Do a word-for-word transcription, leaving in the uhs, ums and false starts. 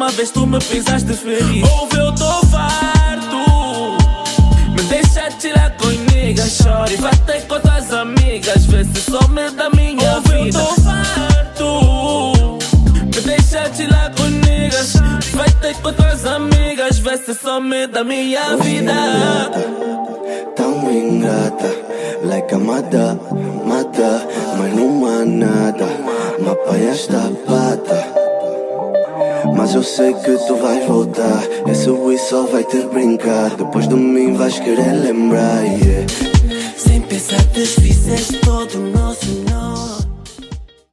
última vez tu me pensaste feliz. Ouve, eu tô farto. Me deixa tirar com niggas, chore. Vai ter com tuas amigas, vê se some da minha Ouve, vida. Eu tô farto. Me deixa tirar com niggas. Vai ter com tuas amigas, vê se some da minha Você vida. ingrata, tão ingrata. Like a mata, mata. Mas não há nada. Mapa esta pata. Mas eu sei que tu vais voltar. Esse Wii só vai te brincar. Depois de mim vais querer lembrar, yeah. Sem pensar, desfizeste todo o nosso